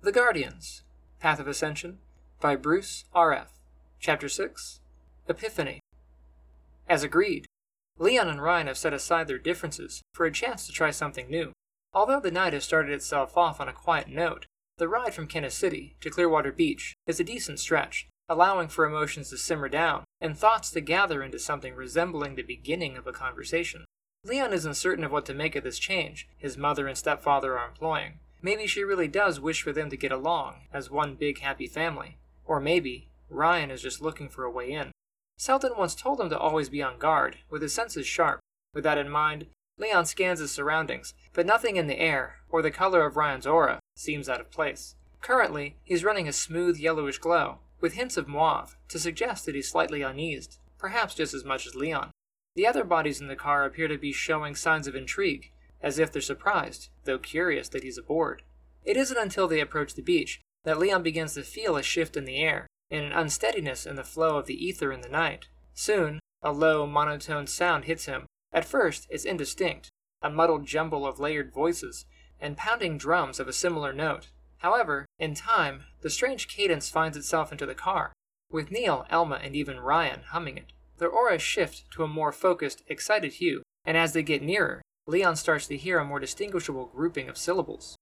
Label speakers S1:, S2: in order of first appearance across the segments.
S1: The Guardians, Path of Ascension, by Bruce R.F. Chapter 6, Epiphany. As agreed, Leon and Ryan have set aside their differences for a chance to try something new. Although the night has started itself off on a quiet note, the ride from Kansas City to Clearwater Beach is a decent stretch, allowing for emotions to simmer down and thoughts to gather into something resembling the beginning of a conversation. Leon isn't certain of what to make of this change his mother and stepfather are employing. Maybe she really does wish for them to get along as one big happy family. Or maybe Ryan is just looking for a way in. Selden once told him to always be on guard, with his senses sharp. With that in mind, Leon scans his surroundings, but nothing in the air, or the color of Ryan's aura, seems out of place. Currently, he's running a smooth yellowish glow, with hints of mauve, to suggest that he's slightly uneased, perhaps just as much as Leon. The other bodies in the car appear to be showing signs of intrigue, as if they're surprised, though curious that he's aboard. It isn't until they approach the beach that Leon begins to feel a shift in the air, and an unsteadiness in the flow of the ether in the night. Soon, a low, monotone sound hits him. At first, it's indistinct, a muddled jumble of layered voices, and pounding drums of a similar note. However, in time, the strange cadence finds itself into the car, with Neil, Elma, and even Ryan humming it. Their auras shift to a more focused, excited hue, and as they get nearer, Leon starts to hear a more distinguishable grouping of syllables.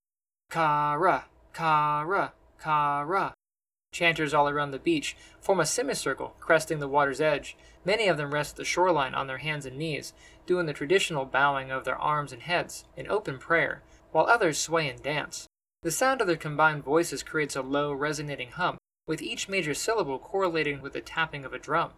S1: Kara, Kara, Kara. Chanters all around the beach form a semicircle cresting the water's edge. Many of them rest at the shoreline on their hands and knees, doing the traditional bowing of their arms and heads in open prayer, while others sway and dance. The sound of their combined voices creates a low, resonating hum, with each major syllable correlating with the tapping of a drum.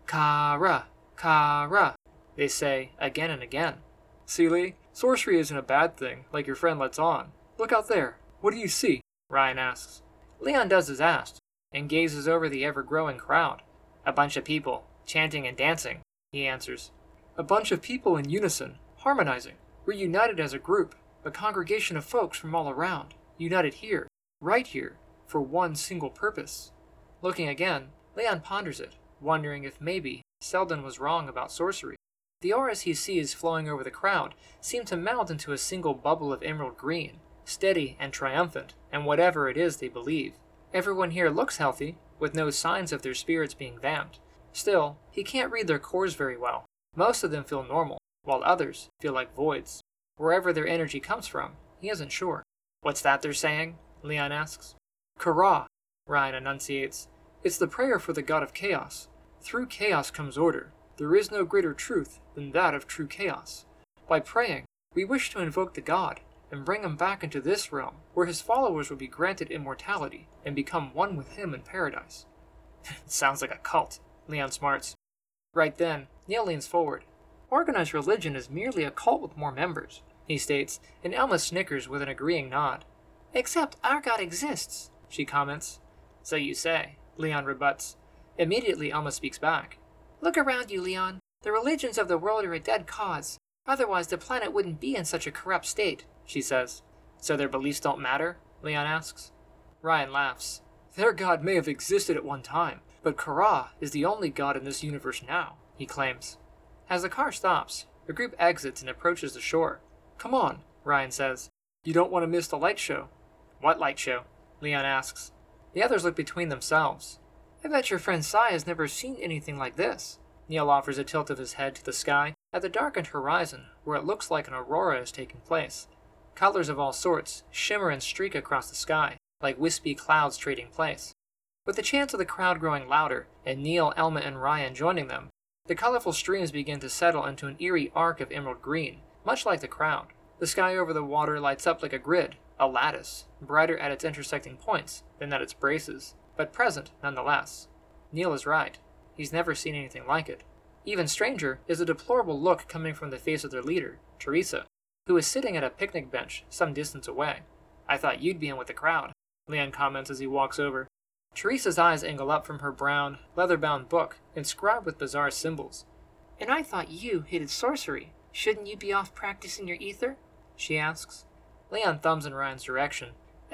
S1: Kara, Kara, they say again and again. See, Lee, sorcery isn't a bad thing, like your friend lets on. Look out there. What do you see? Ryan asks. Leon does as asked, and gazes over the ever-growing crowd. A bunch of people, chanting and dancing, he answers. A bunch of people in unison, harmonizing. We're united as a group, a congregation of folks from all around, united here, right here, for one single purpose. Looking again, Leon ponders it, wondering if maybe Selden was wrong about sorcery. The auras he sees flowing over the crowd seem to melt into a single bubble of emerald green, steady and triumphant, and whatever it is they believe. Everyone here looks healthy, with no signs of their spirits being vamped. Still, he can't read their cores very well. Most of them feel normal, while others feel like voids. Wherever their energy comes from, he isn't sure. What's that they're saying? Leon asks. Kara, Ryan enunciates. It's the prayer for the god of chaos. Through chaos comes order. There is no greater truth than that of true chaos. By praying, we wish to invoke the god, and bring him back into this realm, where his followers will be granted immortality, and become one with him in paradise. It sounds like a cult, Leon smarts. Right then, Neil leans forward. Organized religion is merely a cult with more members, he states, and Elma snickers with an agreeing nod. Except our god exists, she comments. So you say, Leon rebuts. Immediately Elma speaks back. Look around you, Leon. The religions of the world are a dead cause. Otherwise the planet wouldn't be in such a corrupt state, she says. So their beliefs don't matter? Leon asks. Ryan laughs. Their god may have existed at one time, but Kara is the only god in this universe now, he claims. As the car stops, the group exits and approaches the shore. Come on, Ryan says. You don't want to miss the light show. What light show? Leon asks. The others look between themselves. I bet your friend Sai has never seen anything like this. Neil offers a tilt of his head to the sky at the darkened horizon where it looks like an aurora is taking place. Colors of all sorts shimmer and streak across the sky, like wispy clouds trading place. With the chants of the crowd growing louder, and Neil, Elma, and Ryan joining them, the colorful streams begin to settle into an eerie arc of emerald green, much like the crowd. The sky over the water lights up like a grid, a lattice, brighter at its intersecting points than at its braces, but present nonetheless. Neil is right. He's never seen anything like it. Even stranger is a deplorable look coming from the face of their leader, Teresa, who is sitting at a picnic bench some distance away. I thought you'd be in with the crowd, Leon comments as he walks over. Teresa's eyes angle up from her brown, leather-bound book, inscribed with bizarre symbols. And I thought you hated sorcery. Shouldn't you be off practicing your ether? She asks. Leon thumbs in Ryan's direction.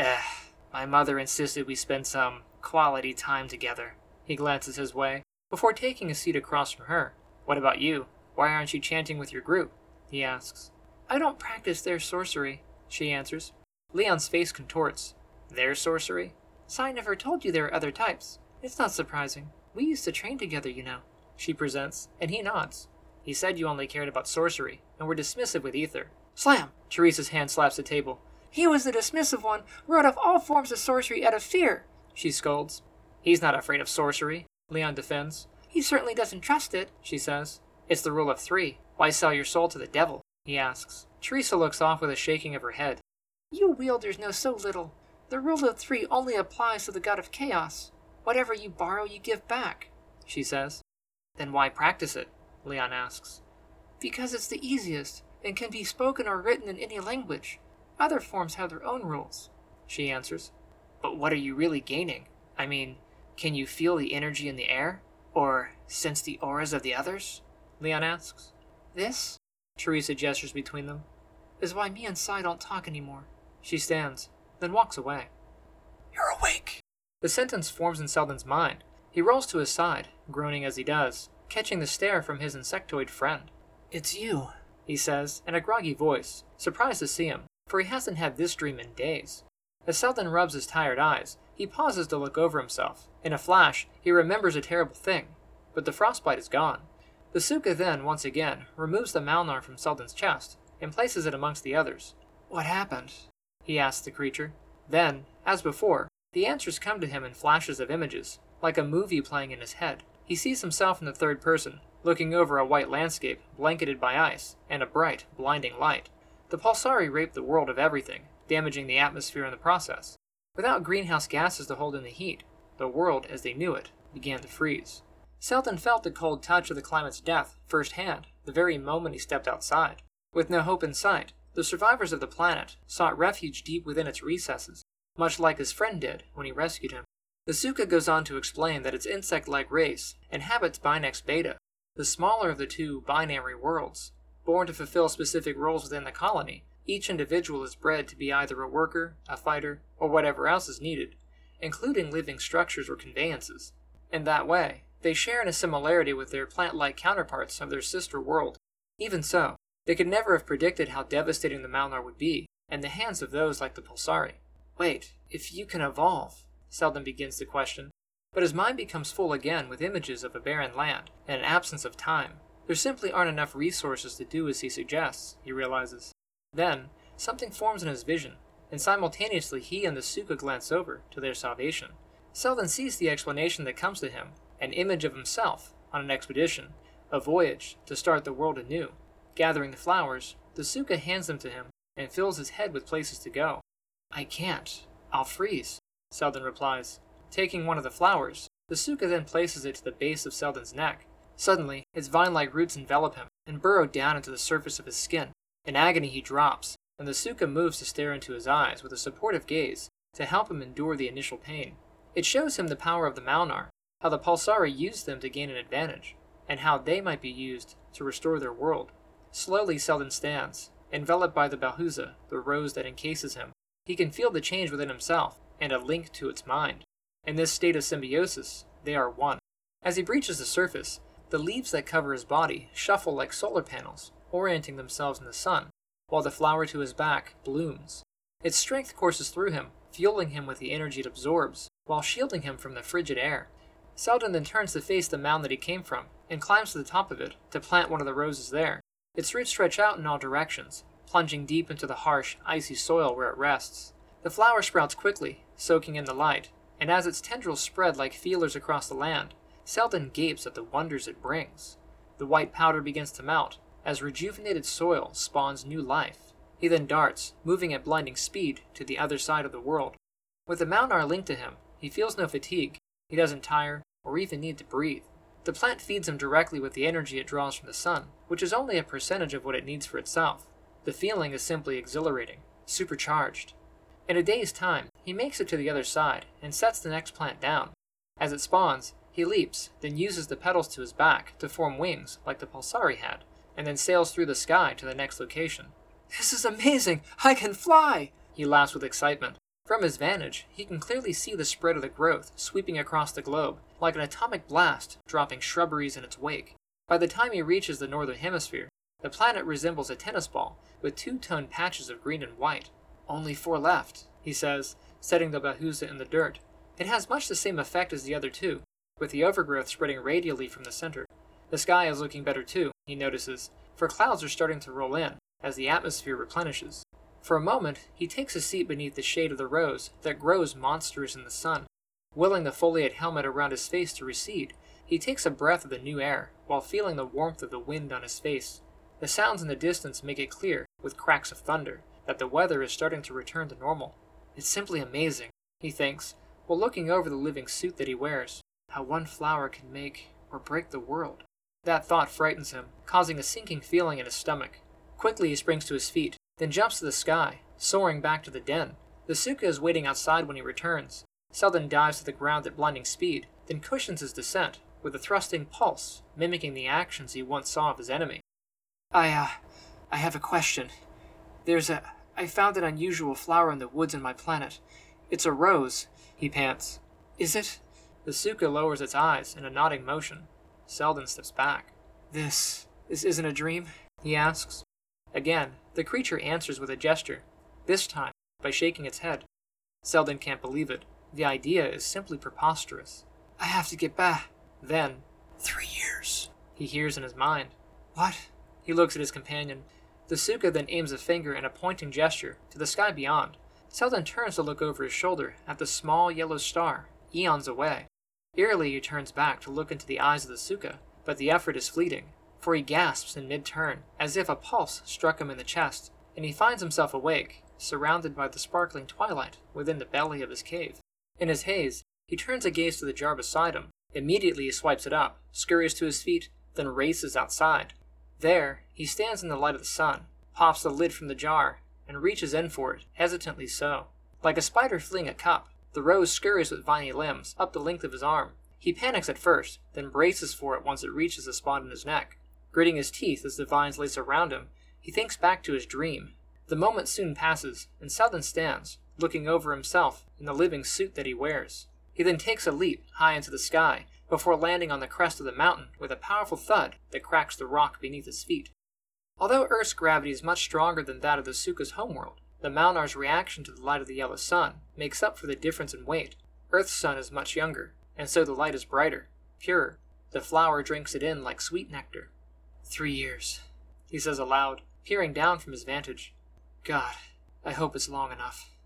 S1: My mother insisted we spend some quality time together. He glances his way, before taking a seat across from her. What about you? Why aren't you chanting with your group? He asks. I don't practice their sorcery, she answers. Leon's face contorts. Their sorcery? Sai never told you there are other types. It's not surprising. We used to train together, you know. She presents, and he nods. He said you only cared about sorcery, and were dismissive with ether. Slam! Teresa's hand slaps the table. He was the dismissive one, wrote off all forms of sorcery out of fear, she scolds. He's not afraid of sorcery, Leon defends. He certainly doesn't trust it, she says. It's the rule of 3. Why sell your soul to the devil? He asks. Teresa looks off with a shaking of her head. You wielders know so little. The rule of 3 only applies to the god of chaos. Whatever you borrow, you give back, she says. Then why practice it? Leon asks. Because it's the easiest, and can be spoken or written in any language. Other forms have their own rules, she answers. But what are you really gaining? I mean, can you feel the energy in the air? Or sense the auras of the others? Leon asks. This, Teresa gestures between them, is why me and Sai don't talk anymore. She stands, then walks away. You're awake. The sentence forms in Selden's mind. He rolls to his side, groaning as he does, catching the stare from his insectoid friend. It's you, he says, in a groggy voice, surprised to see him, for he hasn't had this dream in days. As Selden rubs his tired eyes, he pauses to look over himself. In a flash, he remembers a terrible thing, but the frostbite is gone. The Suka then, once again, removes the Malnar from Selden's chest and places it amongst the others. What happened? He asks the creature. Then, as before, the answers come to him in flashes of images, like a movie playing in his head. He sees himself in the third person, looking over a white landscape blanketed by ice and a bright, blinding light. The Pulsari raped the world of everything, damaging the atmosphere in the process. Without greenhouse gases to hold in the heat, the world, as they knew it, began to freeze. Selden felt the cold touch of the climate's death firsthand, the very moment he stepped outside. With no hope in sight, the survivors of the planet sought refuge deep within its recesses, much like his friend did when he rescued him. The Suka goes on to explain that its insect-like race inhabits Binax Beta, the smaller of the two binary worlds. Born to fulfill specific roles within the colony, each individual is bred to be either a worker, a fighter, or whatever else is needed, including living structures or conveyances. In that way, they share in a similarity with their plant-like counterparts of their sister world. Even so, they could never have predicted how devastating the Malnar would be in the hands of those like the Pulsari. Wait, if you can evolve, Selden begins to question, but his mind becomes full again with images of a barren land and an absence of time. There simply aren't enough resources to do as he suggests, he realizes. Then, something forms in his vision, and simultaneously he and the Suka glance over to their salvation. Selden sees the explanation that comes to him, an image of himself on an expedition, a voyage to start the world anew. Gathering the flowers, the Suka hands them to him and fills his head with places to go. I can't. I'll freeze, Selden replies. Taking one of the flowers, the Suka then places it to the base of Selden's neck. Suddenly, its vine-like roots envelop him and burrow down into the surface of his skin. In agony he drops, and the Suka moves to stare into his eyes with a supportive gaze to help him endure the initial pain. It shows him the power of the Malnar, how the Pulsari used them to gain an advantage, and how they might be used to restore their world. Slowly Selden stands, enveloped by the Balhuza, the rose that encases him. He can feel the change within himself, and a link to its mind. In this state of symbiosis, they are one. As he breaches the surface, the leaves that cover his body shuffle like solar panels, orienting themselves in the sun, while the flower to his back blooms. Its strength courses through him, fueling him with the energy it absorbs, while shielding him from the frigid air. Selden then turns to face the mound that he came from, and climbs to the top of it to plant one of the roses there. Its roots stretch out in all directions, plunging deep into the harsh, icy soil where it rests. The flower sprouts quickly, soaking in the light, and as its tendrils spread like feelers across the land, Selden gapes at the wonders it brings. The white powder begins to melt, as rejuvenated soil spawns new life. He then darts, moving at blinding speed, to the other side of the world. With the Malnar linked to him, he feels no fatigue. He doesn't tire, or even need to breathe. The plant feeds him directly with the energy it draws from the sun, which is only a percentage of what it needs for itself. The feeling is simply exhilarating, supercharged. In a day's time, he makes it to the other side, and sets the next plant down. As it spawns, he leaps, then uses the petals to his back to form wings like the Pulsari had, and then sails through the sky to the next location. This is amazing! I can fly! He laughs with excitement. From his vantage, he can clearly see the spread of the growth sweeping across the globe, like an atomic blast dropping shrubberies in its wake. By the time he reaches the northern hemisphere, the planet resembles a tennis ball with two-toned patches of green and white. Only 4 left, he says, setting the Bahuza in the dirt. It has much the same effect as the other two, with the overgrowth spreading radially from the center. The sky is looking better too, he notices, for clouds are starting to roll in as the atmosphere replenishes. For a moment, he takes a seat beneath the shade of the rose that grows monstrous in the sun. Willing the foliate helmet around his face to recede, he takes a breath of the new air while feeling the warmth of the wind on his face. The sounds in the distance make it clear, with cracks of thunder, that the weather is starting to return to normal. It's simply amazing, he thinks, while looking over the living suit that he wears, how one flower can make or break the world. That thought frightens him, causing a sinking feeling in his stomach. Quickly he springs to his feet, then jumps to the sky, soaring back to the den. The Suka is waiting outside when he returns. Selden dives to the ground at blinding speed, then cushions his descent, with a thrusting pulse, mimicking the actions he once saw of his enemy. I have a question. I found an unusual flower in the woods in my planet. It's a rose, he pants. Is it? The Suka lowers its eyes in a nodding motion. Selden steps back. This isn't a dream? He asks. Again, the creature answers with a gesture, this time by shaking its head. Selden can't believe it. The idea is simply preposterous. I have to get back. Then, 3 years, he hears in his mind. What? He looks at his companion. The Suka then aims a finger in a pointing gesture to the sky beyond. Selden turns to look over his shoulder at the small yellow star, eons away. Eerily he turns back to look into the eyes of the Suka, but the effort is fleeting, for he gasps in mid-turn, as if a pulse struck him in the chest, and he finds himself awake, surrounded by the sparkling twilight within the belly of his cave. In his haze, he turns a gaze to the jar beside him. Immediately he swipes it up, scurries to his feet, then races outside. There, he stands in the light of the sun, pops the lid from the jar, and reaches in for it, hesitantly so. Like a spider fleeing a cup, the rose scurries with viny limbs up the length of his arm. He panics at first, then braces for it once it reaches the spot in his neck. Gritting his teeth as the vines lace around him, he thinks back to his dream. The moment soon passes, and Selden stands, looking over himself in the living suit that he wears. He then takes a leap high into the sky, before landing on the crest of the mountain with a powerful thud that cracks the rock beneath his feet. Although Earth's gravity is much stronger than that of the Suka's homeworld, the Malnar's reaction to the light of the yellow sun makes up for the difference in weight. Earth's sun is much younger, and so the light is brighter, purer. The flower drinks it in like sweet nectar. 3 years, he says aloud, peering down from his vantage. God, I hope it's long enough.